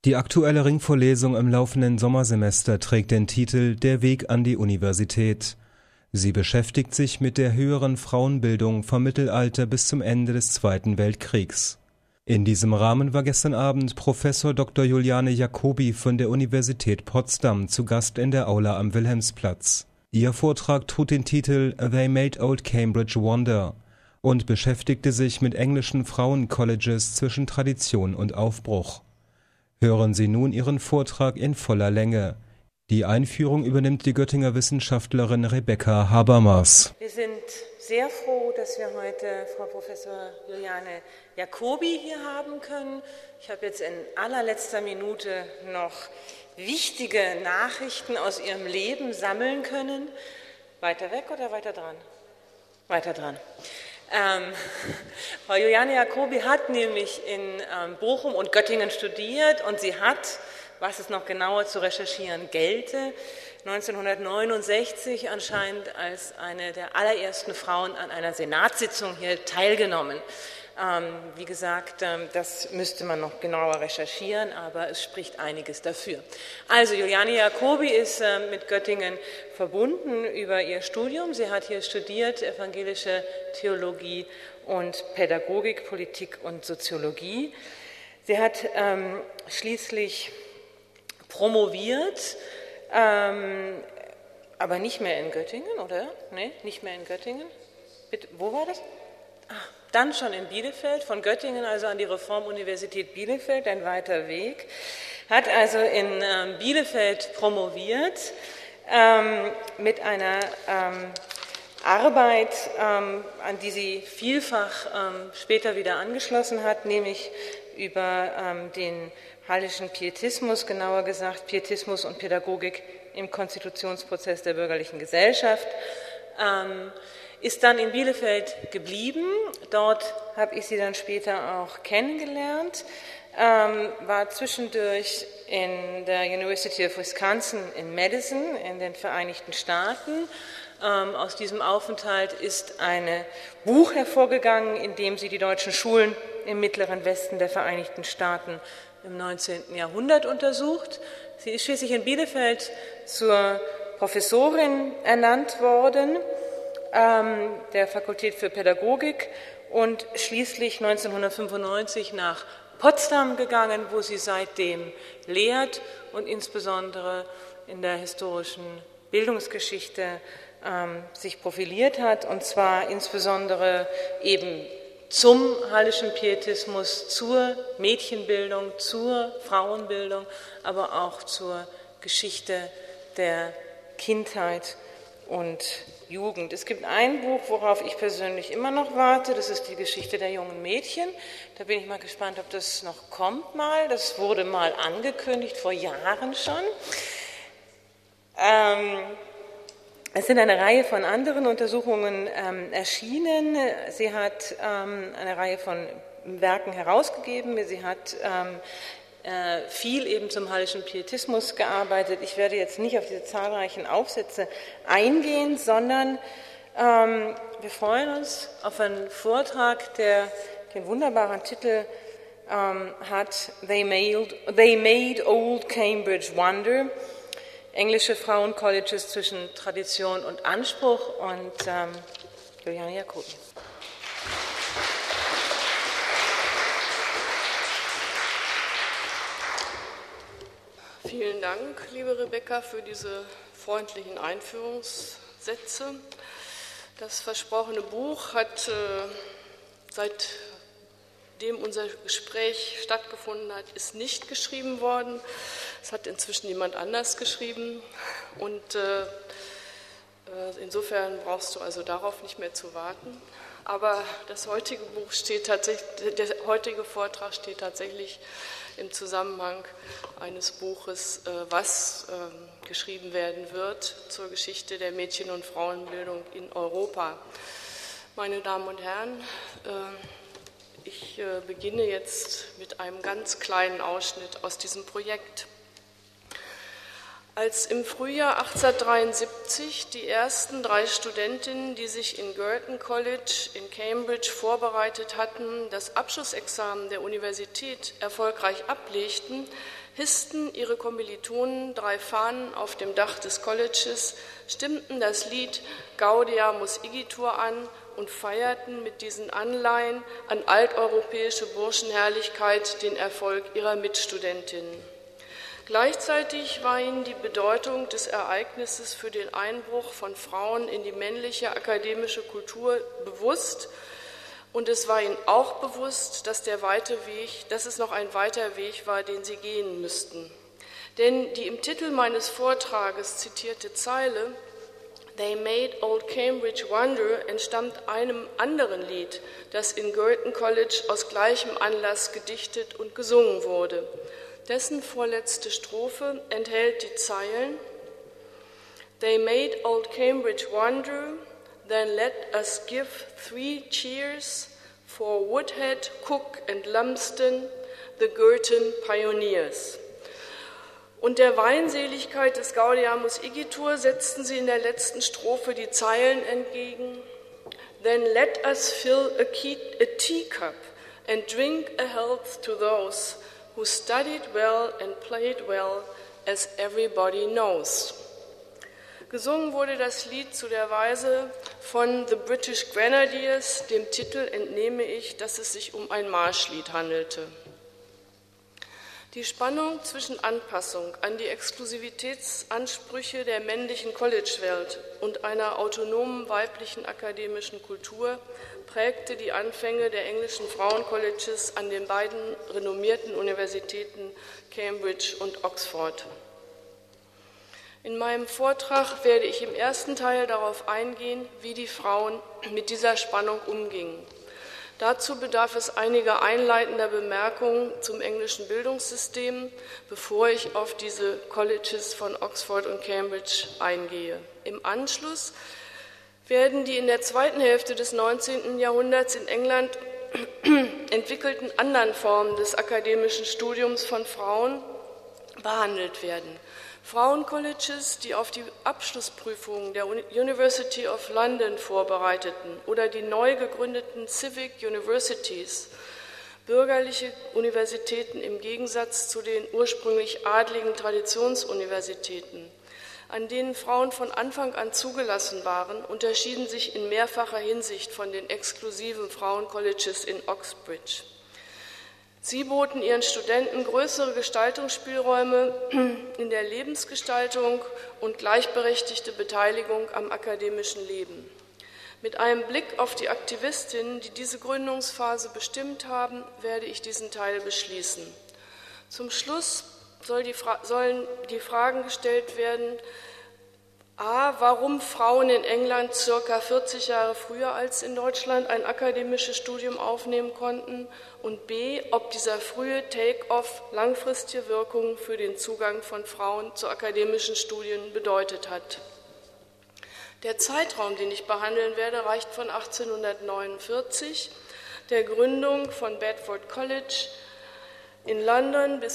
Die aktuelle Ringvorlesung im laufenden Sommersemester trägt den Titel »Der Weg an die Universität«. Sie beschäftigt sich mit der höheren Frauenbildung vom Mittelalter bis zum Ende des Zweiten Weltkriegs. In diesem Rahmen war gestern Abend Professor Dr. Juliane Jacobi von der Universität Potsdam zu Gast in der Aula am Wilhelmsplatz. Ihr Vortrag trug den Titel »They Made Old Cambridge Wonder« und beschäftigte sich mit englischen Frauencolleges zwischen Tradition und Aufbruch. Hören Sie nun ihren Vortrag in voller Länge. Die Einführung übernimmt die Göttinger Wissenschaftlerin Rebecca Habermas. Wir sind sehr froh, dass wir heute Frau Professor Juliane Jacobi hier haben können. Ich habe jetzt in allerletzter Minute noch wichtige Nachrichten aus ihrem Leben sammeln können. Weiter weg oder weiter dran? Weiter dran. Frau Juliane Jacobi hat nämlich in Bochum und Göttingen studiert und sie hat, was es noch genauer zu recherchieren gelte, 1969 anscheinend als eine der allerersten Frauen an einer Senatssitzung hier teilgenommen. Wie gesagt, das müsste man noch genauer recherchieren, aber es spricht einiges dafür. Also Juliane Jacobi ist mit Göttingen verbunden über ihr Studium. Sie hat hier studiert evangelische Theologie und Pädagogik, Politik und Soziologie. Sie hat schließlich promoviert, aber nicht mehr in Göttingen, oder? Nee, nicht mehr in Göttingen. Bitte, wo war das? Dann schon in Bielefeld, von Göttingen also an die Reformuniversität Bielefeld, ein weiter Weg. Hat also in Bielefeld promoviert mit einer Arbeit, an die sie vielfach später wieder angeschlossen hat, nämlich über den Hallischen Pietismus, genauer gesagt Pietismus und Pädagogik im Konstitutionsprozess der bürgerlichen Gesellschaft. Ist dann in Bielefeld geblieben, dort habe ich sie dann später auch kennengelernt, war zwischendurch in der University of Wisconsin in Madison in den Vereinigten Staaten. Aus diesem Aufenthalt ist ein Buch hervorgegangen, in dem sie die deutschen Schulen im mittleren Westen der Vereinigten Staaten im 19. Jahrhundert untersucht. Sie ist schließlich in Bielefeld zur Professorin ernannt worden, der Fakultät für Pädagogik und schließlich 1995 nach Potsdam gegangen, wo sie seitdem lehrt und insbesondere in der historischen Bildungsgeschichte sich profiliert hat, und zwar insbesondere eben zum Hallischen Pietismus, zur Mädchenbildung, zur Frauenbildung, aber auch zur Geschichte der Kindheit und Jugend. Es gibt ein Buch, worauf ich persönlich immer noch warte, das ist die Geschichte der jungen Mädchen. Da bin ich mal gespannt, ob das noch kommt mal. Das wurde mal angekündigt, vor Jahren schon. Es sind eine Reihe von anderen Untersuchungen erschienen. Sie hat eine Reihe von Werken herausgegeben. Sie hat viel eben zum Hallischen Pietismus gearbeitet. Ich werde jetzt nicht auf diese zahlreichen Aufsätze eingehen, sondern wir freuen uns auf einen Vortrag, der den wunderbaren Titel hat They Made Old Cambridge Wonder, englische Frauencolleges zwischen Tradition und Anspruch, und Juliane Jacobi. Vielen Dank, liebe Rebecca, für diese freundlichen Einführungssätze. Das versprochene Buch hat seitdem unser Gespräch stattgefunden hat, ist nicht geschrieben worden. Es hat inzwischen jemand anders geschrieben und insofern brauchst du also darauf nicht mehr zu warten. Aber das heutige Buch der heutige Vortrag steht tatsächlich im Zusammenhang eines Buches, was geschrieben werden wird zur Geschichte der Mädchen- und Frauenbildung in Europa. Meine Damen und Herren, ich beginne jetzt mit einem ganz kleinen Ausschnitt aus diesem Projekt. Als im Frühjahr 1873 die ersten 3 Studentinnen, die sich in Girton College in Cambridge vorbereitet hatten, das Abschlussexamen der Universität erfolgreich ablegten, hissten ihre Kommilitonen 3 Fahnen auf dem Dach des Colleges, stimmten das Lied Gaudeamus Igitur an und feierten mit diesen Anleihen an alteuropäische Burschenherrlichkeit den Erfolg ihrer Mitstudentinnen. Gleichzeitig war ihnen die Bedeutung des Ereignisses für den Einbruch von Frauen in die männliche akademische Kultur bewusst, und es war ihnen auch bewusst, dass es noch ein weiter Weg war, den sie gehen müssten. Denn die im Titel meines Vortrages zitierte Zeile "They made old Cambridge wonder" entstammt einem anderen Lied, das in Girton College aus gleichem Anlass gedichtet und gesungen wurde. Dessen vorletzte Strophe enthält die Zeilen "They made old Cambridge wonder, then let us give 3 cheers for Woodhead, Cook and Lumsden, the Girton Pioneers." Und der Weinseligkeit des Gaudeamus Igitur setzten sie in der letzten Strophe die Zeilen entgegen: "Then let us fill a teacup and drink a health to those who studied well and played well, as everybody knows." Gesungen wurde das Lied zu der Weise von The British Grenadiers. Dem Titel entnehme ich, dass es sich um ein Marschlied handelte. Die Spannung zwischen Anpassung an die Exklusivitätsansprüche der männlichen College-Welt und einer autonomen weiblichen akademischen Kultur prägte die Anfänge der englischen Frauencolleges an den beiden renommierten Universitäten Cambridge und Oxford. In meinem Vortrag werde ich im ersten Teil darauf eingehen, wie die Frauen mit dieser Spannung umgingen. Dazu bedarf es einiger einleitender Bemerkungen zum englischen Bildungssystem, bevor ich auf diese Colleges von Oxford und Cambridge eingehe. Im Anschluss werden die in der zweiten Hälfte des 19. Jahrhunderts in England entwickelten anderen Formen des akademischen Studiums von Frauen behandelt werden. Frauencolleges, die auf die Abschlussprüfungen der University of London vorbereiteten, oder die neu gegründeten Civic Universities, bürgerliche Universitäten im Gegensatz zu den ursprünglich adligen Traditionsuniversitäten, an denen Frauen von Anfang an zugelassen waren, unterschieden sich in mehrfacher Hinsicht von den exklusiven Frauencolleges in Oxbridge. Sie boten ihren Studenten größere Gestaltungsspielräume in der Lebensgestaltung und gleichberechtigte Beteiligung am akademischen Leben. Mit einem Blick auf die Aktivistinnen, die diese Gründungsphase bestimmt haben, werde ich diesen Teil beschließen. Zum Schluss sollen die Fragen gestellt werden: A. Warum Frauen in England ca. 40 Jahre früher als in Deutschland ein akademisches Studium aufnehmen konnten, und B. Ob dieser frühe Take-off langfristige Wirkungen für den Zugang von Frauen zu akademischen Studien bedeutet hat. Der Zeitraum, den ich behandeln werde, reicht von 1849, der Gründung von Bedford College in London, bis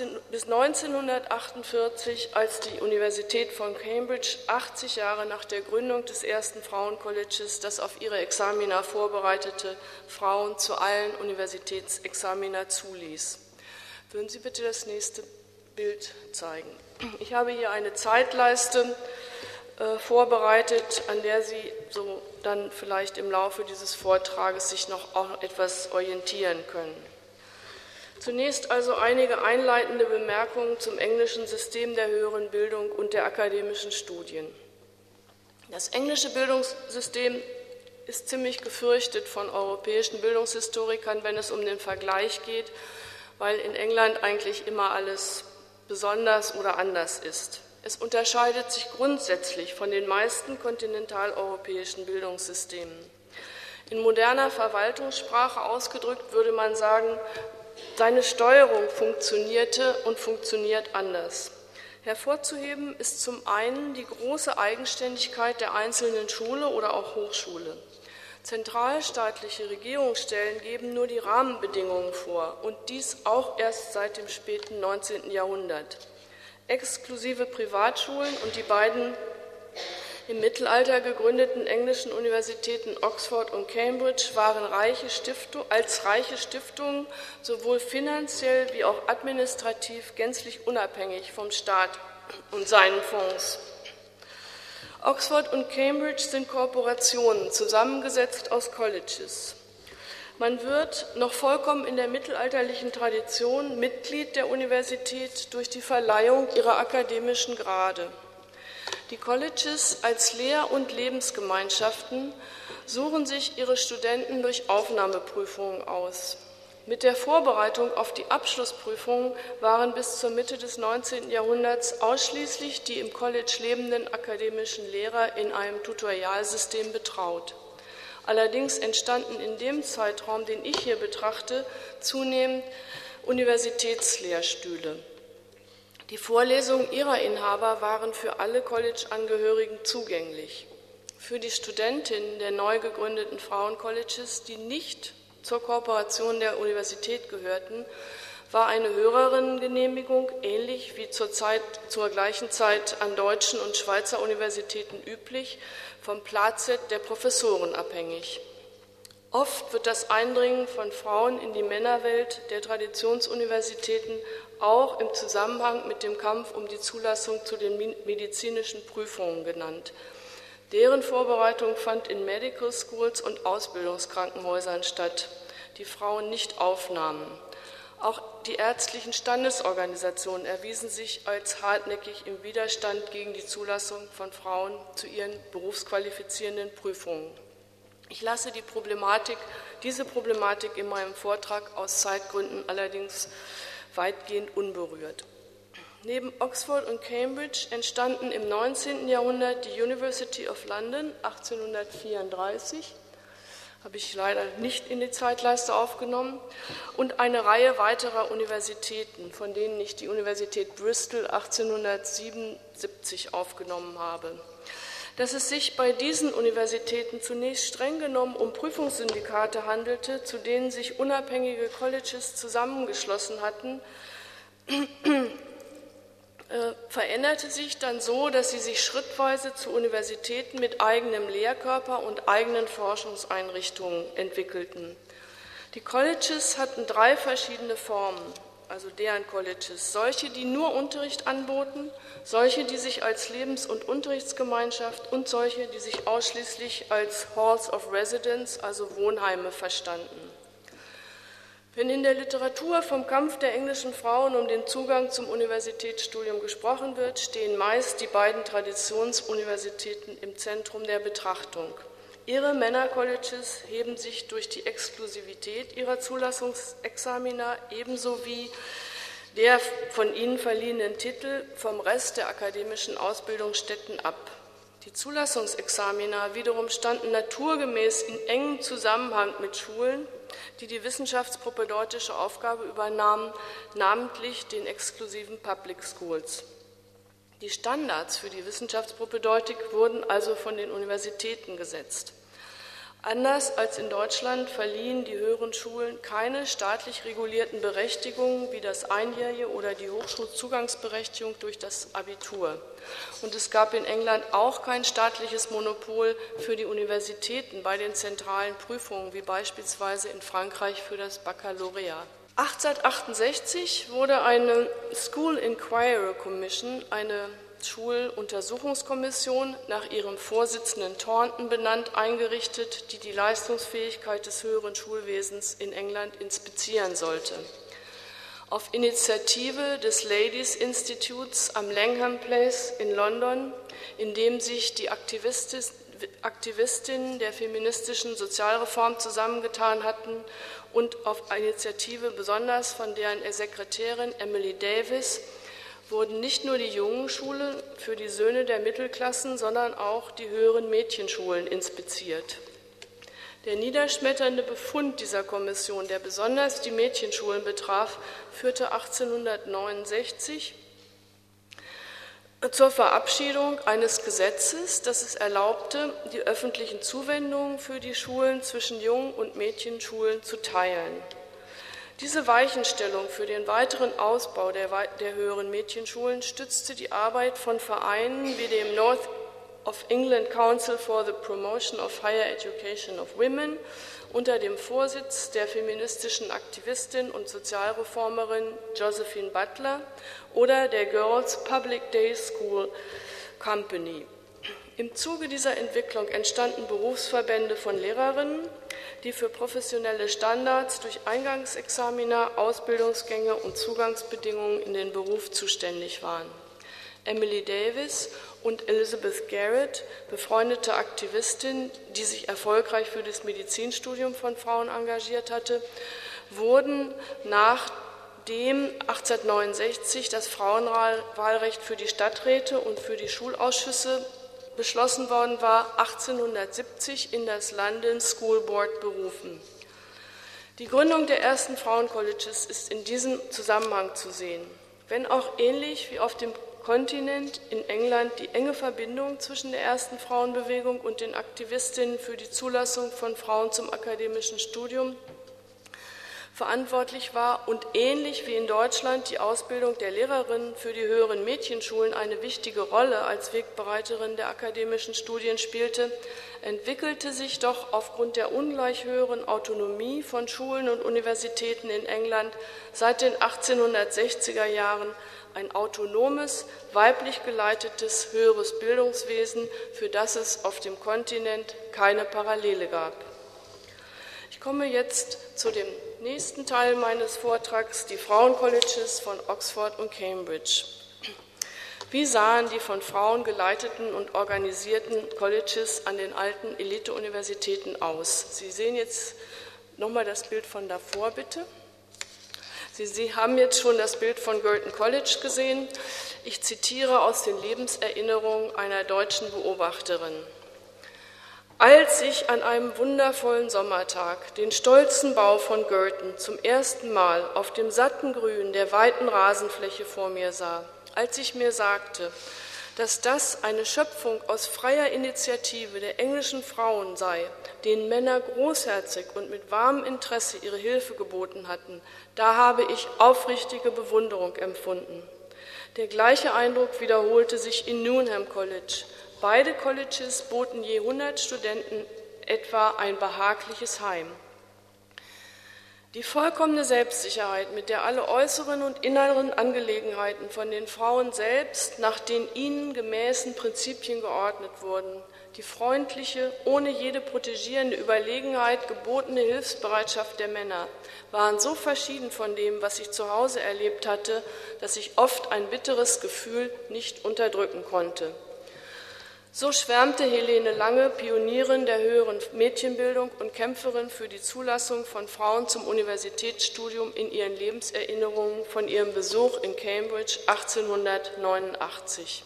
1948, als die Universität von Cambridge 80 Jahre nach der Gründung des ersten Frauencolleges das auf ihre Examina vorbereitete Frauen zu allen Universitätsexamina zuließ. Würden Sie bitte das nächste Bild zeigen? Ich habe hier eine Zeitleiste vorbereitet, an der Sie so dann vielleicht im Laufe dieses Vortrages sich noch auch etwas orientieren können. Zunächst also einige einleitende Bemerkungen zum englischen System der höheren Bildung und der akademischen Studien. Das englische Bildungssystem ist ziemlich gefürchtet von europäischen Bildungshistorikern, wenn es um den Vergleich geht, weil in England eigentlich immer alles besonders oder anders ist. Es unterscheidet sich grundsätzlich von den meisten kontinentaleuropäischen Bildungssystemen. In moderner Verwaltungssprache ausgedrückt würde man sagen, seine Steuerung funktionierte und funktioniert anders. Hervorzuheben ist zum einen die große Eigenständigkeit der einzelnen Schule oder auch Hochschule. Zentralstaatliche Regierungsstellen geben nur die Rahmenbedingungen vor, und dies auch erst seit dem späten 19. Jahrhundert. Exklusive Privatschulen und die beiden im Mittelalter gegründeten englischen Universitäten Oxford und Cambridge waren als reiche Stiftungen sowohl finanziell wie auch administrativ gänzlich unabhängig vom Staat und seinen Fonds. Oxford und Cambridge sind Korporationen, zusammengesetzt aus Colleges. Man wird noch vollkommen in der mittelalterlichen Tradition Mitglied der Universität durch die Verleihung ihrer akademischen Grade. Die Colleges als Lehr- und Lebensgemeinschaften suchen sich ihre Studenten durch Aufnahmeprüfungen aus. Mit der Vorbereitung auf die Abschlussprüfungen waren bis zur Mitte des 19. Jahrhunderts ausschließlich die im College lebenden akademischen Lehrer in einem Tutorialsystem betraut. Allerdings entstanden in dem Zeitraum, den ich hier betrachte, zunehmend Universitätslehrstühle. Die Vorlesungen ihrer Inhaber waren für alle College-Angehörigen zugänglich. Für die Studentinnen der neu gegründeten Frauencolleges, die nicht zur Kooperation der Universität gehörten, war eine Hörerinnengenehmigung, ähnlich wie zur gleichen Zeit an deutschen und Schweizer Universitäten üblich, vom Plazet der Professoren abhängig. Oft wird das Eindringen von Frauen in die Männerwelt der Traditionsuniversitäten auch im Zusammenhang mit dem Kampf um die Zulassung zu den medizinischen Prüfungen genannt. Deren Vorbereitung fand in Medical Schools und Ausbildungskrankenhäusern statt, die Frauen nicht aufnahmen. Auch die ärztlichen Standesorganisationen erwiesen sich als hartnäckig im Widerstand gegen die Zulassung von Frauen zu ihren berufsqualifizierenden Prüfungen. Ich lasse diese Problematik in meinem Vortrag aus Zeitgründen allerdings weitgehend unberührt. Neben Oxford und Cambridge entstanden im 19. Jahrhundert die University of London 1834, habe ich leider nicht in die Zeitleiste aufgenommen, und eine Reihe weiterer Universitäten, von denen ich die Universität Bristol 1877 aufgenommen habe. Dass es sich bei diesen Universitäten zunächst streng genommen um Prüfungssyndikate handelte, zu denen sich unabhängige Colleges zusammengeschlossen hatten, veränderte sich dann so, dass sie sich schrittweise zu Universitäten mit eigenem Lehrkörper und eigenen Forschungseinrichtungen entwickelten. Die Colleges hatten 3 verschiedene Formen, also deren Colleges: solche, die nur Unterricht anboten, solche, die sich als Lebens- und Unterrichtsgemeinschaft und solche, die sich ausschließlich als Halls of Residence, also Wohnheime, verstanden. Wenn in der Literatur vom Kampf der englischen Frauen um den Zugang zum Universitätsstudium gesprochen wird, stehen meist die beiden Traditionsuniversitäten im Zentrum der Betrachtung. Ihre Männercolleges heben sich durch die Exklusivität ihrer Zulassungsexamina ebenso wie der von ihnen verliehenen Titel vom Rest der akademischen Ausbildungsstätten ab. Die Zulassungsexamina wiederum standen naturgemäß in engem Zusammenhang mit Schulen, die die wissenschaftspropedeutische Aufgabe übernahmen, namentlich den exklusiven Public Schools. Die Standards für die Wissenschaftspropedeutik wurden also von den Universitäten gesetzt. Anders als in Deutschland verliehen die höheren Schulen keine staatlich regulierten Berechtigungen wie das Einjährige oder die Hochschulzugangsberechtigung durch das Abitur. Und es gab in England auch kein staatliches Monopol für die Universitäten bei den zentralen Prüfungen, wie beispielsweise in Frankreich für das Baccalaureat. 1868 wurde eine School Inquiry Commission, eine Schuluntersuchungskommission, nach ihrem Vorsitzenden Thornton benannt, eingerichtet, die die Leistungsfähigkeit des höheren Schulwesens in England inspizieren sollte. Auf Initiative des Ladies Institutes am Langham Place in London, in dem sich die Aktivistinnen der feministischen Sozialreform zusammengetan hatten, und auf Initiative besonders von deren Sekretärin Emily Davis, wurden nicht nur die Jungenschulen für die Söhne der Mittelklassen, sondern auch die höheren Mädchenschulen inspiziert. Der niederschmetternde Befund dieser Kommission, der besonders die Mädchenschulen betraf, führte 1869 zur Verabschiedung eines Gesetzes, das es erlaubte, die öffentlichen Zuwendungen für die Schulen zwischen Jungen- und Mädchenschulen zu teilen. Diese Weichenstellung für den weiteren Ausbau der höheren Mädchenschulen stützte die Arbeit von Vereinen wie dem North of England Council for the Promotion of Higher Education of Women unter dem Vorsitz der feministischen Aktivistin und Sozialreformerin Josephine Butler oder der Girls Public Day School Company. Im Zuge dieser Entwicklung entstanden Berufsverbände von Lehrerinnen, die für professionelle Standards durch Eingangsexamina, Ausbildungsgänge und Zugangsbedingungen in den Beruf zuständig waren. Emily Davis und Elizabeth Garrett, befreundete Aktivistin, die sich erfolgreich für das Medizinstudium von Frauen engagiert hatte, wurden nachdem 1869 das Frauenwahlrecht für die Stadträte und für die Schulausschüsse beschlossen worden war, 1870 in das London School Board berufen. Die Gründung der ersten Frauencolleges ist in diesem Zusammenhang zu sehen, wenn auch ähnlich wie auf dem Kontinent in England die enge Verbindung zwischen der ersten Frauenbewegung und den Aktivistinnen für die Zulassung von Frauen zum akademischen Studium verantwortlich war und ähnlich wie in Deutschland die Ausbildung der Lehrerinnen für die höheren Mädchenschulen eine wichtige Rolle als Wegbereiterin der akademischen Studien spielte, entwickelte sich doch aufgrund der ungleich höheren Autonomie von Schulen und Universitäten in England seit den 1860er Jahren ein autonomes, weiblich geleitetes höheres Bildungswesen, für das es auf dem Kontinent keine Parallele gab. Ich komme jetzt zu dem nächsten Teil meines Vortrags, die Frauencolleges von Oxford und Cambridge. Wie sahen die von Frauen geleiteten und organisierten Colleges an den alten Elite-Universitäten aus? Sie sehen jetzt nochmal das Bild von davor, bitte. Sie haben jetzt schon das Bild von Girton College gesehen. Ich zitiere aus den Lebenserinnerungen einer deutschen Beobachterin. Als ich an einem wundervollen Sommertag den stolzen Bau von Girton zum ersten Mal auf dem satten Grün der weiten Rasenfläche vor mir sah, als ich mir sagte, dass das eine Schöpfung aus freier Initiative der englischen Frauen sei, denen Männer großherzig und mit warmem Interesse ihre Hilfe geboten hatten, da habe ich aufrichtige Bewunderung empfunden. Der gleiche Eindruck wiederholte sich in Newnham College. Beide Colleges boten je 100 Studenten etwa ein behagliches Heim. Die vollkommene Selbstsicherheit, mit der alle äußeren und inneren Angelegenheiten von den Frauen selbst nach den ihnen gemäßen Prinzipien geordnet wurden, die freundliche, ohne jede protegierende Überlegenheit gebotene Hilfsbereitschaft der Männer, waren so verschieden von dem, was ich zu Hause erlebt hatte, dass ich oft ein bitteres Gefühl nicht unterdrücken konnte. So schwärmte Helene Lange, Pionierin der höheren Mädchenbildung und Kämpferin für die Zulassung von Frauen zum Universitätsstudium in ihren Lebenserinnerungen von ihrem Besuch in Cambridge 1889.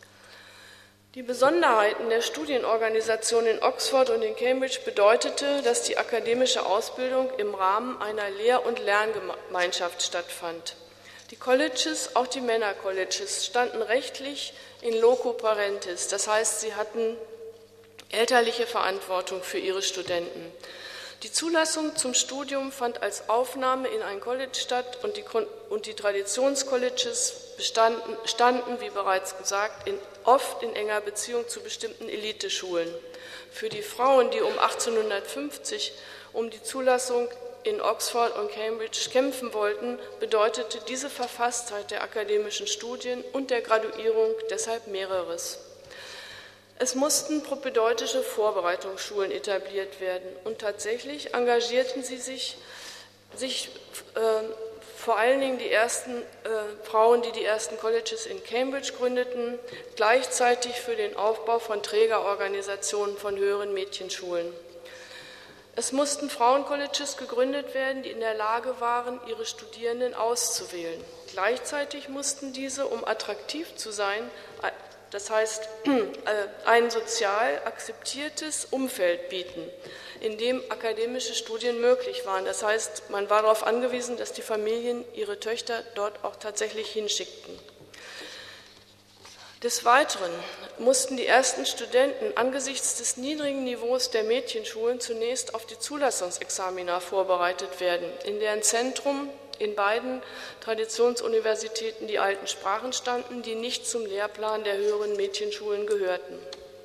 Die Besonderheiten der Studienorganisation in Oxford und in Cambridge bedeutete, dass die akademische Ausbildung im Rahmen einer Lehr- und Lerngemeinschaft stattfand. Die Colleges, auch die Männercolleges, standen rechtlich in loco parentis, das heißt, sie hatten elterliche Verantwortung für ihre Studenten. Die Zulassung zum Studium fand als Aufnahme in ein College statt und die Traditionscolleges standen, wie bereits gesagt, oft in enger Beziehung zu bestimmten Eliteschulen. Für die Frauen, die um 1850 um die Zulassung in Oxford und Cambridge kämpfen wollten, bedeutete diese Verfasstheit der akademischen Studien und der Graduierung deshalb mehreres. Es mussten propedeutische Vorbereitungsschulen etabliert werden und tatsächlich engagierten sie sich vor allen Dingen die ersten Frauen, die die ersten Colleges in Cambridge gründeten, gleichzeitig für den Aufbau von Trägerorganisationen von höheren Mädchenschulen. Es mussten Frauencolleges gegründet werden, die in der Lage waren, ihre Studierenden auszuwählen. Gleichzeitig mussten diese, um attraktiv zu sein, das heißt, ein sozial akzeptiertes Umfeld bieten, in dem akademische Studien möglich waren. Das heißt, man war darauf angewiesen, dass die Familien ihre Töchter dort auch tatsächlich hinschickten. Des Weiteren mussten die ersten Studenten angesichts des niedrigen Niveaus der Mädchenschulen zunächst auf die Zulassungsexamina vorbereitet werden, in deren Zentrum in beiden Traditionsuniversitäten die alten Sprachen standen, die nicht zum Lehrplan der höheren Mädchenschulen gehörten.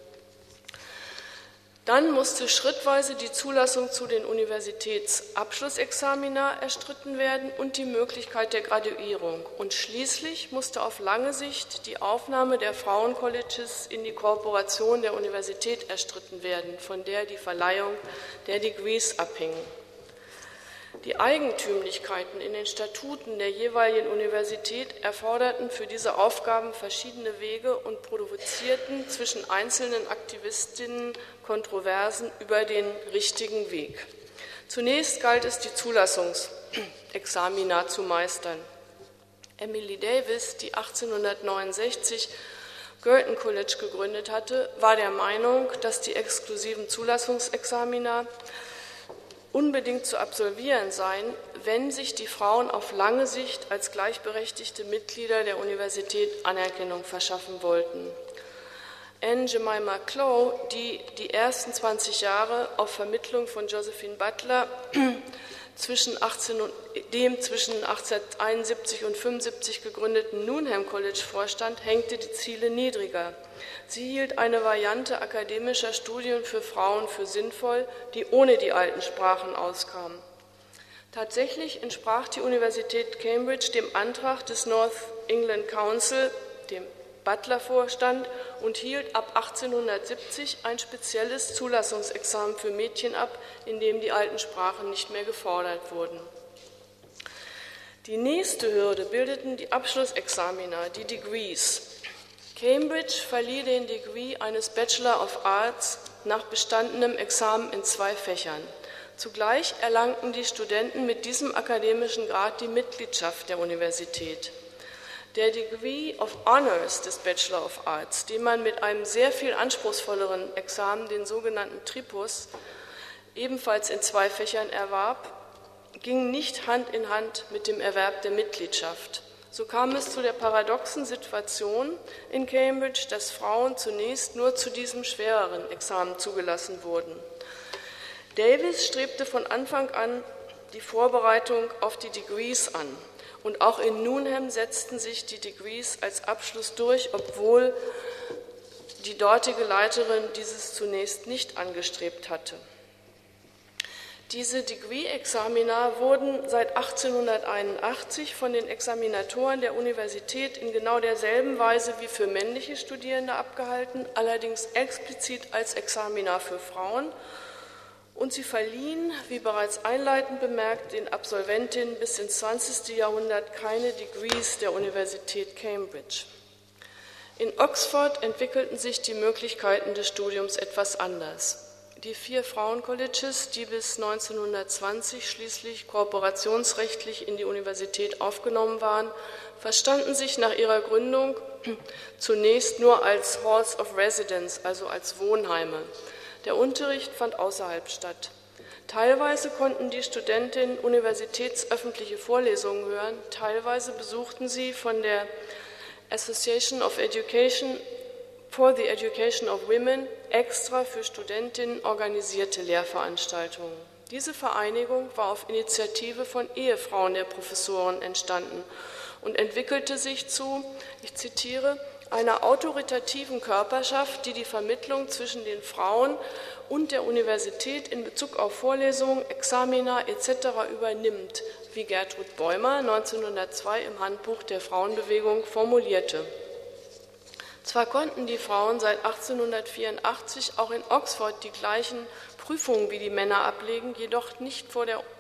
Dann musste schrittweise die Zulassung zu den Universitätsabschlussexamina erstritten werden und die Möglichkeit der Graduierung. Und schließlich musste auf lange Sicht die Aufnahme der Frauencolleges in die Kooperation der Universität erstritten werden, von der die Verleihung der Degrees abhing. Die Eigentümlichkeiten in den Statuten der jeweiligen Universität erforderten für diese Aufgaben verschiedene Wege und provozierten zwischen einzelnen Aktivistinnen Kontroversen über den richtigen Weg. Zunächst galt es, die Zulassungsexamina zu meistern. Emily Davis, die 1869 Girton College gegründet hatte, war der Meinung, dass die exklusiven Zulassungsexamina unbedingt zu absolvieren seien, wenn sich die Frauen auf lange Sicht als gleichberechtigte Mitglieder der Universität Anerkennung verschaffen wollten. Anne Jemima Clow, die die ersten 20 Jahre auf Vermittlung von Josephine Butler dem zwischen 1871 und 1875 gegründeten Newnham College vorstand, hängte die Ziele niedriger. Sie hielt eine Variante akademischer Studien für Frauen für sinnvoll, die ohne die alten Sprachen auskam. Tatsächlich entsprach die Universität Cambridge dem Antrag des North England Council, dem Butler vorstand, und hielt ab 1870 ein spezielles Zulassungsexamen für Mädchen ab, in dem die alten Sprachen nicht mehr gefordert wurden. Die nächste Hürde bildeten die Abschlussexamina, die Degrees. Cambridge verlieh den Degree eines Bachelor of Arts nach bestandenem Examen in 2 Fächern. Zugleich erlangten die Studenten mit diesem akademischen Grad die Mitgliedschaft der Universität. Der Degree of Honors des Bachelor of Arts, den man mit einem sehr viel anspruchsvolleren Examen, den sogenannten Tripus, ebenfalls in 2 Fächern erwarb, ging nicht Hand in Hand mit dem Erwerb der Mitgliedschaft. So kam es zu der paradoxen Situation in Cambridge, dass Frauen zunächst nur zu diesem schwereren Examen zugelassen wurden. Davis strebte von Anfang an die Vorbereitung auf die Degrees an. Und auch in Newnham setzten sich die Degrees als Abschluss durch, obwohl die dortige Leiterin dieses zunächst nicht angestrebt hatte. Diese Degree-Examina wurden seit 1881 von den Examinatoren der Universität in genau derselben Weise wie für männliche Studierende abgehalten, allerdings explizit als Examina für Frauen. Und sie verliehen, wie bereits einleitend bemerkt, den Absolventinnen bis ins 20. Jahrhundert keine Degrees der Universität Cambridge. In Oxford entwickelten sich die Möglichkeiten des Studiums etwas anders. Die 4 Frauencolleges, die bis 1920 schließlich kooperationsrechtlich in die Universität aufgenommen waren, verstanden sich nach ihrer Gründung zunächst nur als Halls of Residence, also als Wohnheime. Der Unterricht fand außerhalb statt. Teilweise konnten die Studentinnen universitätsöffentliche Vorlesungen hören, teilweise besuchten sie von der Association of Education for the Education of Women extra für Studentinnen organisierte Lehrveranstaltungen. Diese Vereinigung war auf Initiative von Ehefrauen der Professoren entstanden und entwickelte sich zu, ich zitiere, einer autoritativen Körperschaft, die die Vermittlung zwischen den Frauen und der Universität in Bezug auf Vorlesungen, Examina etc. übernimmt, wie Gertrud Bäumer 1902 im Handbuch der Frauenbewegung formulierte. Zwar konnten die Frauen seit 1884 auch in Oxford die gleichen Prüfungen wie die Männer ablegen, jedoch nicht vor der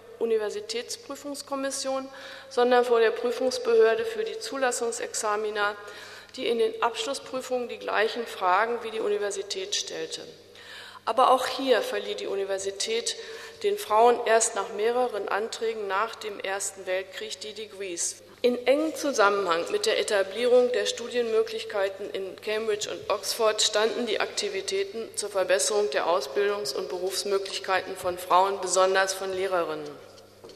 Universitätsprüfungskommission, sondern vor der Prüfungsbehörde für die Zulassungsexamina, die in den Abschlussprüfungen die gleichen Fragen wie die Universität stellte. Aber auch hier verlieh die Universität den Frauen erst nach mehreren Anträgen nach dem Ersten Weltkrieg die Degrees. In engem Zusammenhang mit der Etablierung der Studienmöglichkeiten in Cambridge und Oxford standen die Aktivitäten zur Verbesserung der Ausbildungs- und Berufsmöglichkeiten von Frauen, besonders von Lehrerinnen.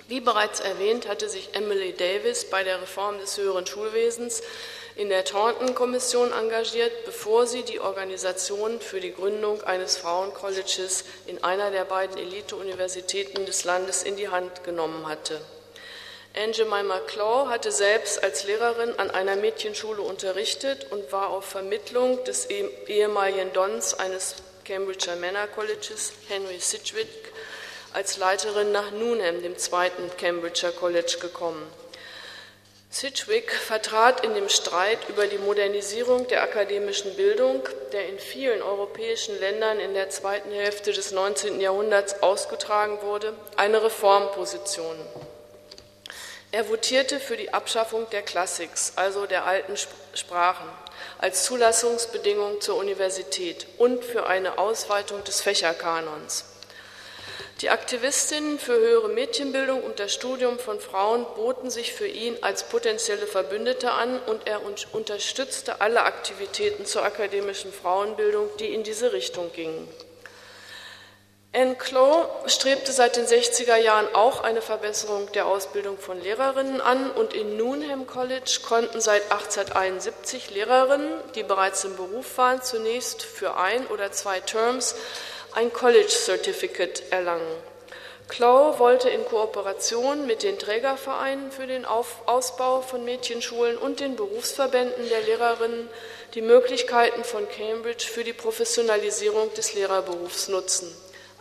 Wie bereits erwähnt, hatte sich Emily Davis bei der Reform des höheren Schulwesens in der Thornton-Kommission engagiert, bevor sie die Organisation für die Gründung eines Frauencolleges in einer der beiden Elite-Universitäten des Landes in die Hand genommen hatte. Anne Jemima Clow hatte selbst als Lehrerin an einer Mädchenschule unterrichtet und war auf Vermittlung des ehemaligen Dons eines Cambridger Männer Colleges, Henry Sidgwick, als Leiterin nach Newnham, dem zweiten Cambridger College, gekommen. Sidgwick vertrat in dem Streit über die Modernisierung der akademischen Bildung, der in vielen europäischen Ländern in der zweiten Hälfte des 19. Jahrhunderts ausgetragen wurde, eine Reformposition. Er votierte für die Abschaffung der Classics, also der alten Sprachen, als Zulassungsbedingung zur Universität und für eine Ausweitung des Fächerkanons. Die Aktivistinnen für höhere Mädchenbildung und das Studium von Frauen boten sich für ihn als potenzielle Verbündete an und er unterstützte alle Aktivitäten zur akademischen Frauenbildung, die in diese Richtung gingen. Anne Clow strebte seit den 60er Jahren auch eine Verbesserung der Ausbildung von Lehrerinnen an und in Newnham College konnten seit 1871 Lehrerinnen, die bereits im Beruf waren, zunächst für 1 oder 2 Terms ein College Certificate erlangen. Clow wollte in Kooperation mit den Trägervereinen für den Ausbau von Mädchenschulen und den Berufsverbänden der Lehrerinnen die Möglichkeiten von Cambridge für die Professionalisierung des Lehrerberufs nutzen.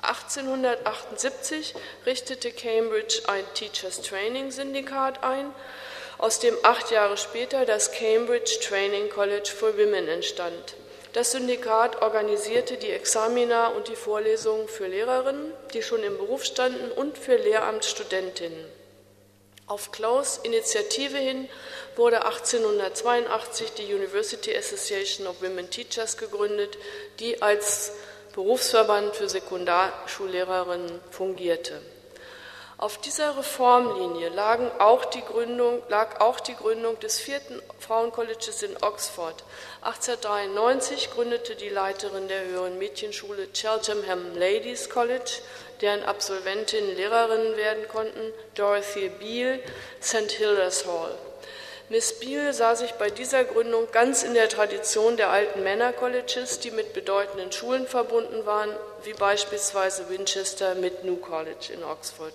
1878 richtete Cambridge ein Teachers Training Syndikat ein, aus dem 8 Jahre später das Cambridge Training College for Women entstand. Das Syndikat organisierte die Examina und die Vorlesungen für Lehrerinnen, die schon im Beruf standen, und für Lehramtsstudentinnen. Auf Clows Initiative hin wurde 1882 die University Association of Women Teachers gegründet, die als Berufsverband für Sekundarschullehrerinnen fungierte. Auf dieser Reformlinie lag auch die Gründung des 4. Frauencolleges in Oxford. 1893 gründete die Leiterin der höheren Mädchenschule Cheltenham Ladies College, deren Absolventinnen Lehrerinnen werden konnten, Dorothy Beale, St. Hilda's Hall. Miss Beale sah sich bei dieser Gründung ganz in der Tradition der alten Männer-Colleges, die mit bedeutenden Schulen verbunden waren, wie beispielsweise Winchester mit New College in Oxford.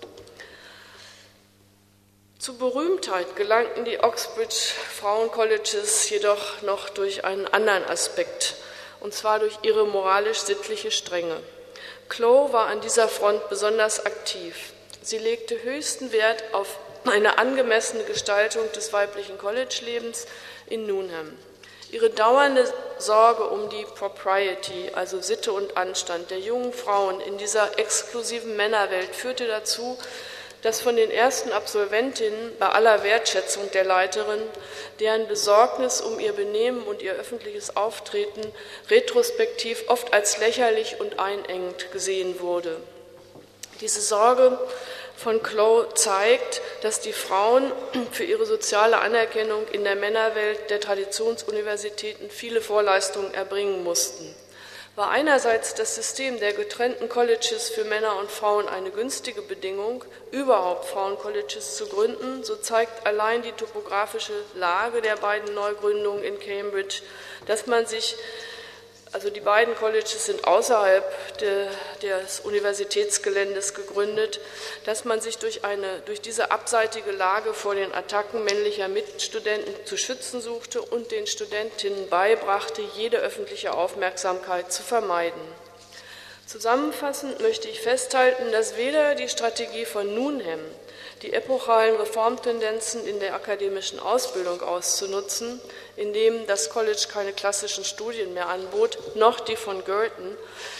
Zu Berühmtheit gelangten die Oxbridge Frauencolleges jedoch noch durch einen anderen Aspekt, und zwar durch ihre moralisch-sittliche Strenge. Clow war an dieser Front besonders aktiv. Sie legte höchsten Wert auf eine angemessene Gestaltung des weiblichen College-Lebens in Newnham. Ihre dauernde Sorge um die Propriety, also Sitte und Anstand der jungen Frauen in dieser exklusiven Männerwelt, führte dazu, dass von den ersten Absolventinnen bei aller Wertschätzung der Leiterin deren Besorgnis um ihr Benehmen und ihr öffentliches Auftreten retrospektiv oft als lächerlich und einengend gesehen wurde. Diese Sorge von Clow zeigt, dass die Frauen für ihre soziale Anerkennung in der Männerwelt der Traditionsuniversitäten viele Vorleistungen erbringen mussten. War einerseits das System der getrennten Colleges für Männer und Frauen eine günstige Bedingung, überhaupt Frauencolleges zu gründen, so zeigt allein die topografische Lage der beiden Neugründungen in Cambridge, dass man sich, also die beiden Colleges sind außerhalb des Universitätsgeländes gegründet, dass man sich durch diese abseitige Lage vor den Attacken männlicher Mitstudenten zu schützen suchte und den Studentinnen beibrachte, jede öffentliche Aufmerksamkeit zu vermeiden. Zusammenfassend möchte ich festhalten, dass weder die Strategie von Newnham, die epochalen Reformtendenzen in der akademischen Ausbildung auszunutzen, indem das College keine klassischen Studien mehr anbot, noch die von Girton,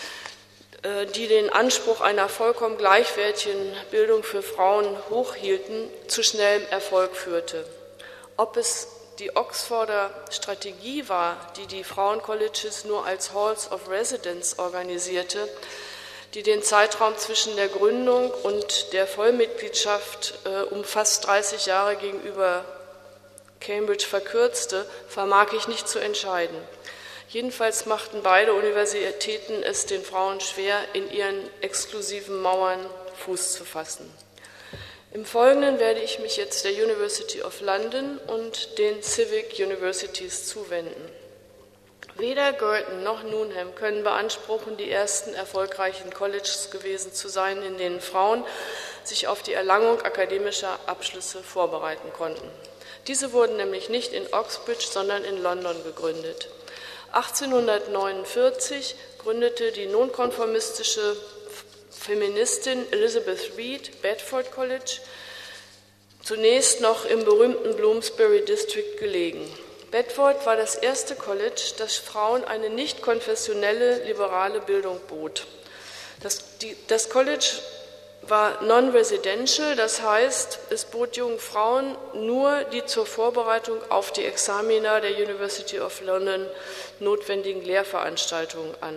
die den Anspruch einer vollkommen gleichwertigen Bildung für Frauen hochhielten, zu schnellem Erfolg führte. Ob es die Oxforder Strategie war, die die Frauencolleges nur als Halls of Residence organisierte, die den Zeitraum zwischen der Gründung und der Vollmitgliedschaft um fast 30 Jahre gegenüber Cambridge verkürzte, vermag ich nicht zu entscheiden. Jedenfalls machten beide Universitäten es den Frauen schwer, in ihren exklusiven Mauern Fuß zu fassen. Im Folgenden werde ich mich jetzt der University of London und den Civic Universities zuwenden. Weder Girton noch Newnham können beanspruchen, die ersten erfolgreichen Colleges gewesen zu sein, in denen Frauen sich auf die Erlangung akademischer Abschlüsse vorbereiten konnten. Diese wurden nämlich nicht in Oxbridge, sondern in London gegründet. 1849 gründete die nonkonformistische Feministin Elizabeth Reed Bedford College, zunächst noch im berühmten Bloomsbury District gelegen. Bedford war das erste College, das Frauen eine nicht konfessionelle liberale Bildung bot. Das College war non-residential, das heißt, es bot jungen Frauen nur die zur Vorbereitung auf die Examina der University of London notwendigen Lehrveranstaltungen an.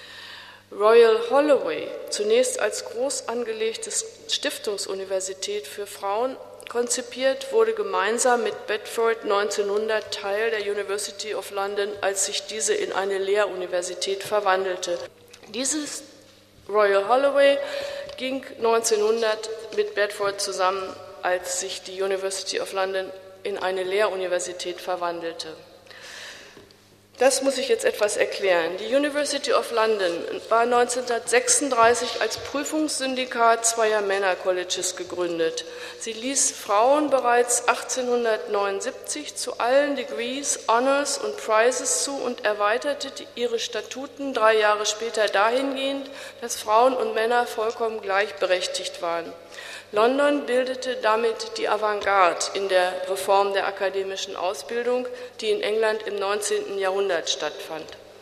Royal Holloway, zunächst als groß angelegte Stiftungsuniversität für Frauen konzipiert, wurde gemeinsam mit Bedford 1900 Teil der University of London, als sich diese in eine Lehruniversität verwandelte. Dieses Royal Holloway ging 1900 mit Bedford zusammen, als sich die University of London in eine Lehruniversität verwandelte. Das muss ich jetzt etwas erklären. Die University of London war 1936 als Prüfungssyndikat zweier Männercolleges gegründet. Sie ließ Frauen bereits 1879 zu allen Degrees, Honors und Prizes zu und erweiterte ihre Statuten 3 Jahre später dahingehend, dass Frauen und Männer vollkommen gleichberechtigt waren. London bildete damit die Avantgarde in der Reform der akademischen Ausbildung, die in England im 19. Jahrhundert stattfand.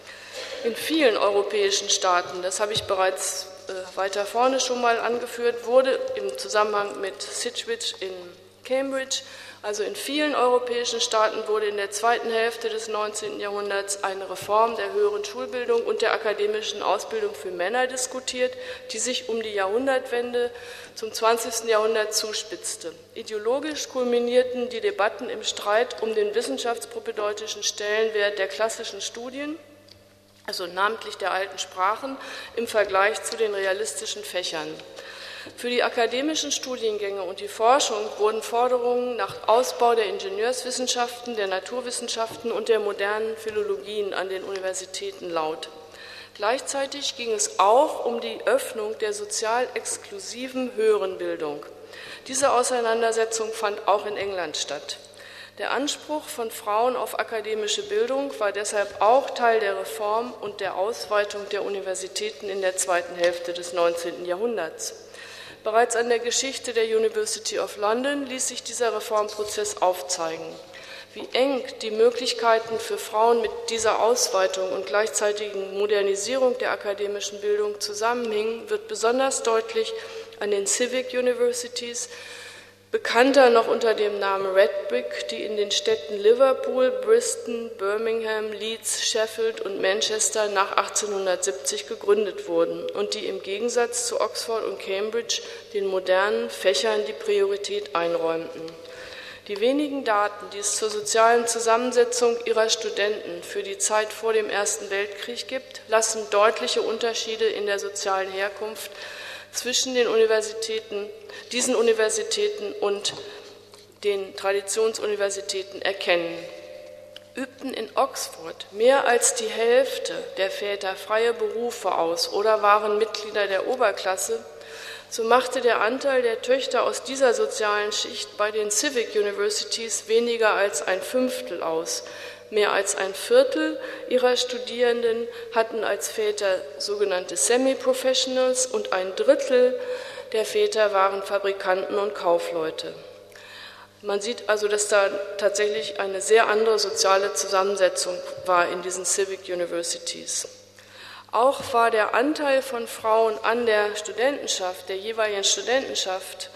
In vielen europäischen Staaten, das habe ich bereits weiter vorne schon mal angeführt, wurde im Zusammenhang mit Sidgwick in Cambridge, also in vielen europäischen Staaten wurde in der zweiten Hälfte des 19. Jahrhunderts eine Reform der höheren Schulbildung und der akademischen Ausbildung für Männer diskutiert, die sich um die Jahrhundertwende zum 20. Jahrhundert zuspitzte. Ideologisch kulminierten die Debatten im Streit um den wissenschaftspropedeutischen Stellenwert der klassischen Studien, also namentlich der alten Sprachen, im Vergleich zu den realistischen Fächern. Für die akademischen Studiengänge und die Forschung wurden Forderungen nach Ausbau der Ingenieurswissenschaften, der Naturwissenschaften und der modernen Philologien an den Universitäten laut. Gleichzeitig ging es auch um die Öffnung der sozial exklusiven höheren Bildung. Diese Auseinandersetzung fand auch in England statt. Der Anspruch von Frauen auf akademische Bildung war deshalb auch Teil der Reform und der Ausweitung der Universitäten in der zweiten Hälfte des 19. Jahrhunderts. Bereits an der Geschichte der University of London ließ sich dieser Reformprozess aufzeigen. Wie eng die Möglichkeiten für Frauen mit dieser Ausweitung und gleichzeitigen Modernisierung der akademischen Bildung zusammenhingen, wird besonders deutlich an den Civic Universities, bekannter noch unter dem Namen Redbrick, die in den Städten Liverpool, Bristol, Birmingham, Leeds, Sheffield und Manchester nach 1870 gegründet wurden und die im Gegensatz zu Oxford und Cambridge den modernen Fächern die Priorität einräumten. Die wenigen Daten, die es zur sozialen Zusammensetzung ihrer Studenten für die Zeit vor dem Ersten Weltkrieg gibt, lassen deutliche Unterschiede in der sozialen Herkunft zwischen diesen Universitäten und den Traditionsuniversitäten erkennen. Übten in Oxford mehr als die Hälfte der Väter freie Berufe aus oder waren Mitglieder der Oberklasse, so machte der Anteil der Töchter aus dieser sozialen Schicht bei den Civic Universities weniger als 1/5 aus. Mehr als 1/4 ihrer Studierenden hatten als Väter sogenannte Semi-Professionals und 1/3 der Väter waren Fabrikanten und Kaufleute. Man sieht also, dass da tatsächlich eine sehr andere soziale Zusammensetzung war in diesen Civic Universities. Auch war der Anteil von Frauen an der Studentenschaft, der jeweiligen Studentenschaft,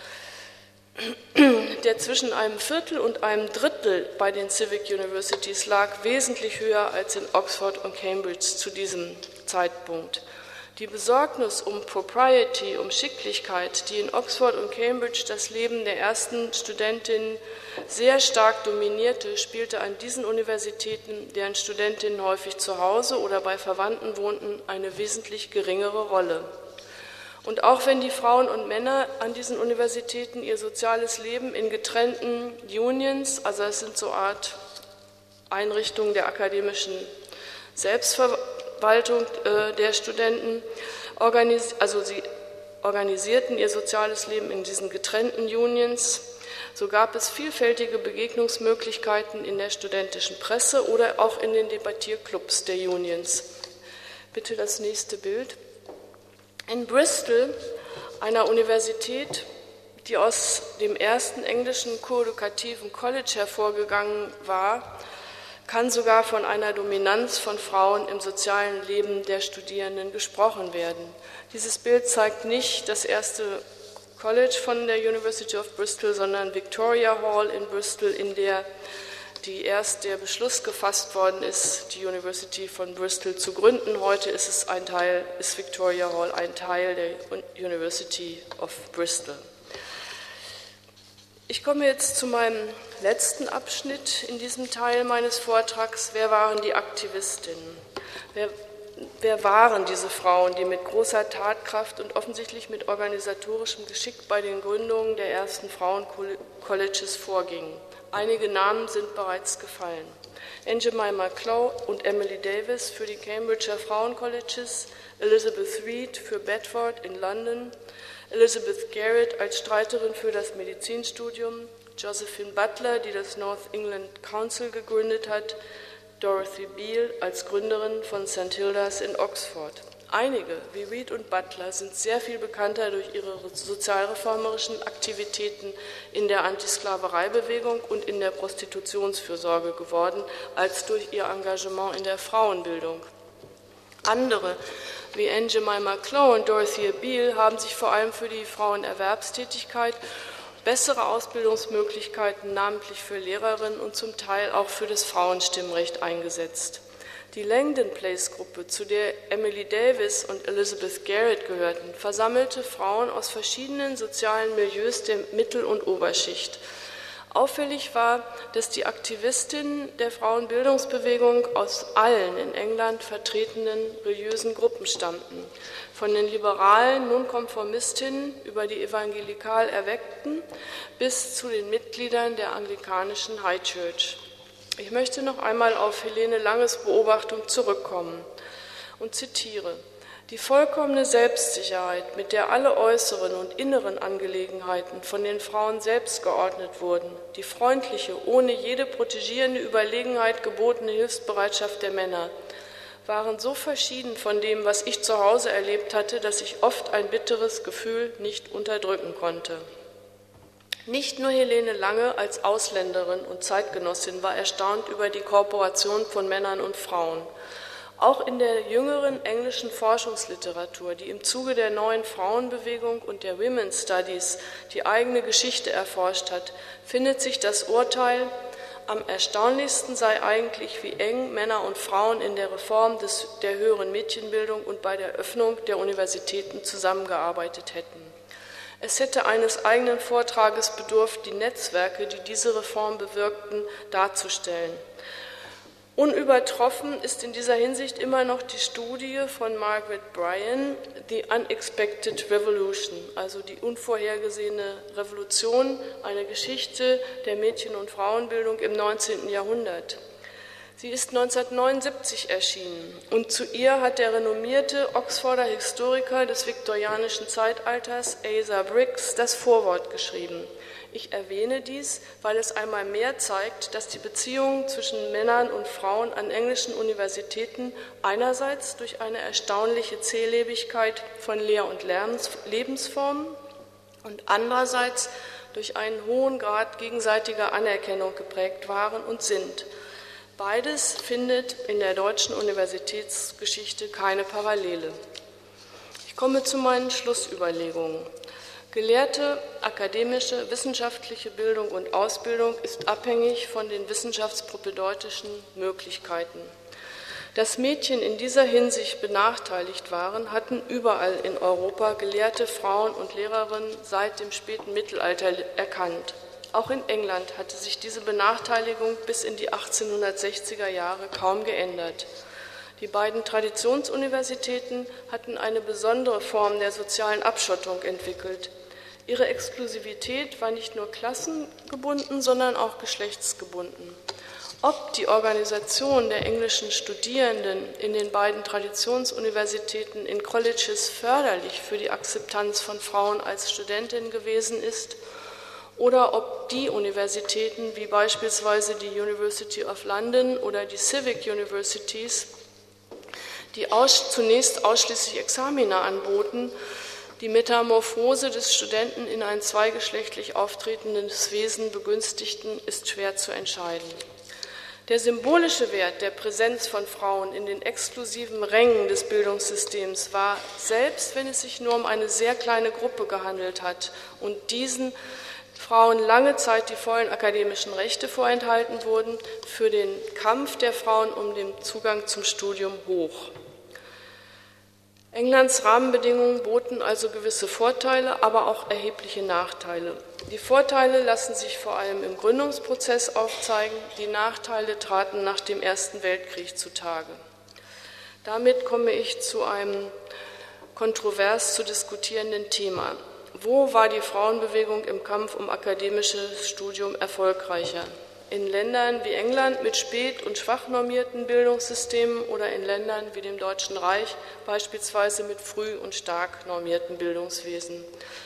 der zwischen 1/4 und 1/3 bei den Civic Universities lag, wesentlich höher als in Oxford und Cambridge zu diesem Zeitpunkt. Die Besorgnis um Propriety, um Schicklichkeit, die in Oxford und Cambridge das Leben der ersten Studentinnen sehr stark dominierte, spielte an diesen Universitäten, deren Studentinnen häufig zu Hause oder bei Verwandten wohnten, eine wesentlich geringere Rolle. Und auch wenn die Frauen und Männer an diesen Universitäten ihr soziales Leben in getrennten Unions, also es sind so Art Einrichtungen der akademischen Selbstverwaltung der Studenten, sie organisierten ihr soziales Leben in diesen getrennten Unions, so gab es vielfältige Begegnungsmöglichkeiten in der studentischen Presse oder auch in den Debattierclubs der Unions. Bitte das nächste Bild. In Bristol, einer Universität, die aus dem ersten englischen koedukativen College hervorgegangen war, kann sogar von einer Dominanz von Frauen im sozialen Leben der Studierenden gesprochen werden. Dieses Bild zeigt nicht das erste College von der University of Bristol, sondern Victoria Hall in Bristol, in der der Beschluss gefasst worden ist, die University von Bristol zu gründen. Heute ist Victoria Hall ein Teil der University of Bristol. Ich komme jetzt zu meinem letzten Abschnitt in diesem Teil meines Vortrags. Wer waren die Aktivistinnen? Wer waren diese Frauen, die mit großer Tatkraft und offensichtlich mit organisatorischem Geschick bei den Gründungen der ersten Frauencolleges vorgingen? Einige Namen sind bereits gefallen. Anne Jemima Clow und Emily Davis für die Cambridger Frauencolleges, Elizabeth Reed für Bedford in London, Elizabeth Garrett als Streiterin für das Medizinstudium, Josephine Butler, die das North England Council gegründet hat, Dorothy Beale als Gründerin von St. Hilda's in Oxford. Einige, wie Reed und Butler, sind sehr viel bekannter durch ihre sozialreformerischen Aktivitäten in der Antisklavereibewegung und in der Prostitutionsfürsorge geworden, als durch ihr Engagement in der Frauenbildung. Andere, wie Anne Jemima Clow und Dorothea Beale, haben sich vor allem für die Frauenerwerbstätigkeit, bessere Ausbildungsmöglichkeiten, namentlich für Lehrerinnen und zum Teil auch für das Frauenstimmrecht eingesetzt. Die Langdon Place-Gruppe, zu der Emily Davis und Elizabeth Garrett gehörten, versammelte Frauen aus verschiedenen sozialen Milieus der Mittel- und Oberschicht. Auffällig war, dass die Aktivistinnen der Frauenbildungsbewegung aus allen in England vertretenen religiösen Gruppen stammten, von den liberalen Nonkonformistinnen über die evangelikal Erweckten bis zu den Mitgliedern der anglikanischen High Church. Ich möchte noch einmal auf Helene Langes Beobachtung zurückkommen und zitiere: Die vollkommene Selbstsicherheit, mit der alle äußeren und inneren Angelegenheiten von den Frauen selbst geordnet wurden, die freundliche, ohne jede protegierende Überlegenheit gebotene Hilfsbereitschaft der Männer, waren so verschieden von dem, was ich zu Hause erlebt hatte, dass ich oft ein bitteres Gefühl nicht unterdrücken konnte. Nicht nur Helene Lange als Ausländerin und Zeitgenossin war erstaunt über die Kooperation von Männern und Frauen. Auch in der jüngeren englischen Forschungsliteratur, die im Zuge der neuen Frauenbewegung und der Women's Studies die eigene Geschichte erforscht hat, findet sich das Urteil, am erstaunlichsten sei eigentlich, wie eng Männer und Frauen in der Reform der höheren Mädchenbildung und bei der Öffnung der Universitäten zusammengearbeitet hätten. Es hätte eines eigenen Vortrages bedurft, die Netzwerke, die diese Reform bewirkten, darzustellen. Unübertroffen ist in dieser Hinsicht immer noch die Studie von Margaret Bryan, The Unexpected Revolution, also die unvorhergesehene Revolution, eine Geschichte der Mädchen- und Frauenbildung im 19. Jahrhundert. Sie ist 1979 erschienen und zu ihr hat der renommierte Oxforder Historiker des viktorianischen Zeitalters, Asa Briggs, das Vorwort geschrieben. Ich erwähne dies, weil es einmal mehr zeigt, dass die Beziehungen zwischen Männern und Frauen an englischen Universitäten einerseits durch eine erstaunliche Zählebigkeit von Lehr- und Lebensformen und andererseits durch einen hohen Grad gegenseitiger Anerkennung geprägt waren und sind. Beides findet in der deutschen Universitätsgeschichte keine Parallele. Ich komme zu meinen Schlussüberlegungen. Gelehrte, akademische, wissenschaftliche Bildung und Ausbildung ist abhängig von den wissenschaftspropädeutischen Möglichkeiten. Dass Mädchen in dieser Hinsicht benachteiligt waren, hatten überall in Europa gelehrte Frauen und Lehrerinnen seit dem späten Mittelalter erkannt. Auch in England hatte sich diese Benachteiligung bis in die 1860er Jahre kaum geändert. Die beiden Traditionsuniversitäten hatten eine besondere Form der sozialen Abschottung entwickelt. Ihre Exklusivität war nicht nur klassengebunden, sondern auch geschlechtsgebunden. Ob die Organisation der englischen Studierenden in den beiden Traditionsuniversitäten in Colleges förderlich für die Akzeptanz von Frauen als Studentinnen gewesen ist, oder ob die Universitäten wie beispielsweise die University of London oder die Civic Universities, die zunächst ausschließlich Examina anboten, die Metamorphose des Studenten in ein zweigeschlechtlich auftretendes Wesen begünstigten, ist schwer zu entscheiden. Der symbolische Wert der Präsenz von Frauen in den exklusiven Rängen des Bildungssystems war, selbst wenn es sich nur um eine sehr kleine Gruppe gehandelt hat und diesen Frauen lange Zeit die vollen akademischen Rechte vorenthalten wurden, für den Kampf der Frauen um den Zugang zum Studium hoch. Englands Rahmenbedingungen boten also gewisse Vorteile, aber auch erhebliche Nachteile. Die Vorteile lassen sich vor allem im Gründungsprozess aufzeigen, die Nachteile traten nach dem Ersten Weltkrieg zutage. Damit komme ich zu einem kontrovers zu diskutierenden Thema. Wo war die Frauenbewegung im Kampf um akademisches Studium erfolgreicher? In Ländern wie England mit spät- und schwach normierten Bildungssystemen oder in Ländern wie dem Deutschen Reich beispielsweise mit früh- und stark normierten Bildungswesen?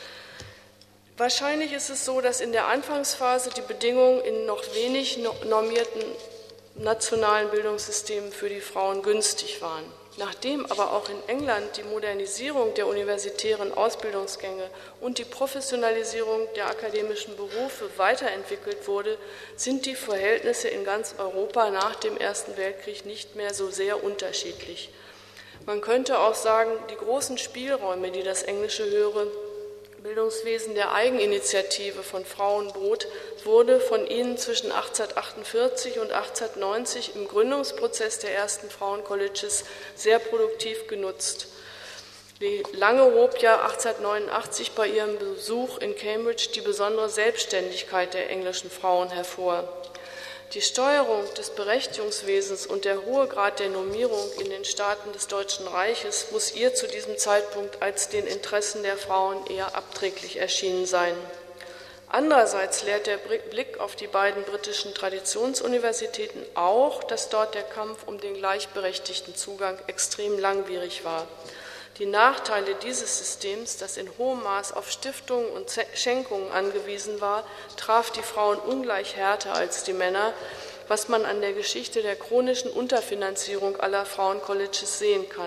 Wahrscheinlich ist es so, dass in der Anfangsphase die Bedingungen in noch wenig normierten nationalen Bildungssystemen für die Frauen günstig waren. Nachdem aber auch in England die Modernisierung der universitären Ausbildungsgänge und die Professionalisierung der akademischen Berufe weiterentwickelt wurde, sind die Verhältnisse in ganz Europa nach dem Ersten Weltkrieg nicht mehr so sehr unterschiedlich. Man könnte auch sagen, die großen Spielräume, die das englische höhere Bildungswesen der Eigeninitiative von Frauen bot, wurde von ihnen zwischen 1848 und 1890 im Gründungsprozess der ersten Frauencolleges sehr produktiv genutzt. Die Lange hob ja 1889 bei ihrem Besuch in Cambridge die besondere Selbstständigkeit der englischen Frauen hervor. Die Steuerung des Berechtigungswesens und der hohe Grad der Normierung in den Staaten des Deutschen Reiches muss ihr zu diesem Zeitpunkt als den Interessen der Frauen eher abträglich erschienen sein. Andererseits lehrt der Blick auf die beiden britischen Traditionsuniversitäten auch, dass dort der Kampf um den gleichberechtigten Zugang extrem langwierig war. Die Nachteile dieses Systems, das in hohem Maß auf Stiftungen und Schenkungen angewiesen war, traf die Frauen ungleich härter als die Männer, was man an der Geschichte der chronischen Unterfinanzierung aller Frauencolleges sehen kann.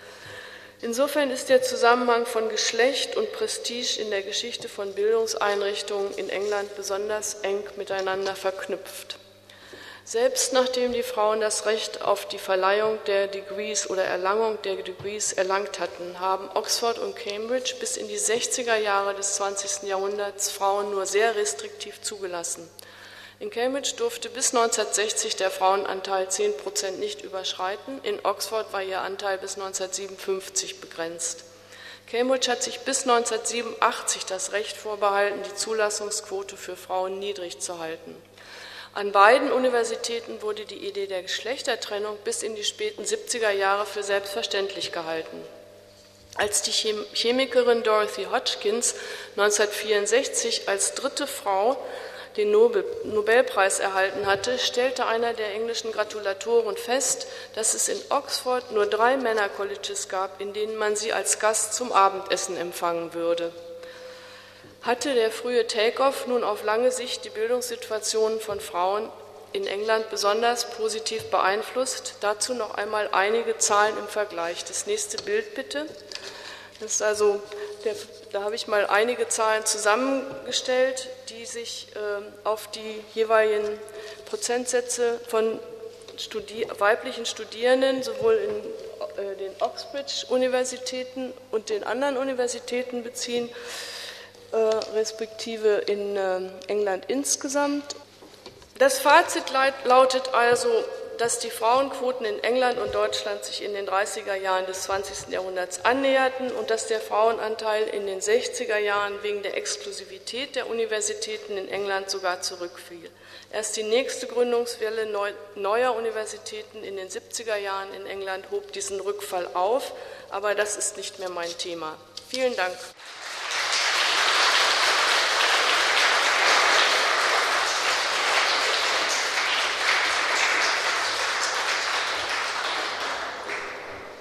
Insofern ist der Zusammenhang von Geschlecht und Prestige in der Geschichte von Bildungseinrichtungen in England besonders eng miteinander verknüpft. Selbst nachdem die Frauen das Recht auf die Verleihung der Degrees oder Erlangung der Degrees erlangt hatten, haben Oxford und Cambridge bis in die 60er Jahre des 20. Jahrhunderts Frauen nur sehr restriktiv zugelassen. In Cambridge durfte bis 1960 der Frauenanteil 10% nicht überschreiten, in Oxford war ihr Anteil bis 1957 begrenzt. Cambridge hat sich bis 1987 das Recht vorbehalten, die Zulassungsquote für Frauen niedrig zu halten. An beiden Universitäten wurde die Idee der Geschlechtertrennung bis in die späten 70er Jahre für selbstverständlich gehalten. Als die Chemikerin Dorothy Hodgkins 1964 als dritte Frau den Nobelpreis erhalten hatte, stellte einer der englischen Gratulatoren fest, dass es in Oxford nur 3 Männercolleges gab, in denen man sie als Gast zum Abendessen empfangen würde. Hatte der frühe Take-off nun auf lange Sicht die Bildungssituation von Frauen in England besonders positiv beeinflusst? Dazu noch einmal einige Zahlen im Vergleich. Das nächste Bild bitte. Das ist also da habe ich mal einige Zahlen zusammengestellt, die sich auf die jeweiligen Prozentsätze von weiblichen Studierenden sowohl in den Oxbridge-Universitäten und den anderen Universitäten beziehen, respektive in England insgesamt. Das Fazit lautet also, dass die Frauenquoten in England und Deutschland sich in den 30er Jahren des 20. Jahrhunderts annäherten und dass der Frauenanteil in den 60er Jahren wegen der Exklusivität der Universitäten in England sogar zurückfiel. Erst die nächste Gründungswelle neuer Universitäten in den 70er Jahren in England hob diesen Rückfall auf, aber das ist nicht mehr mein Thema. Vielen Dank.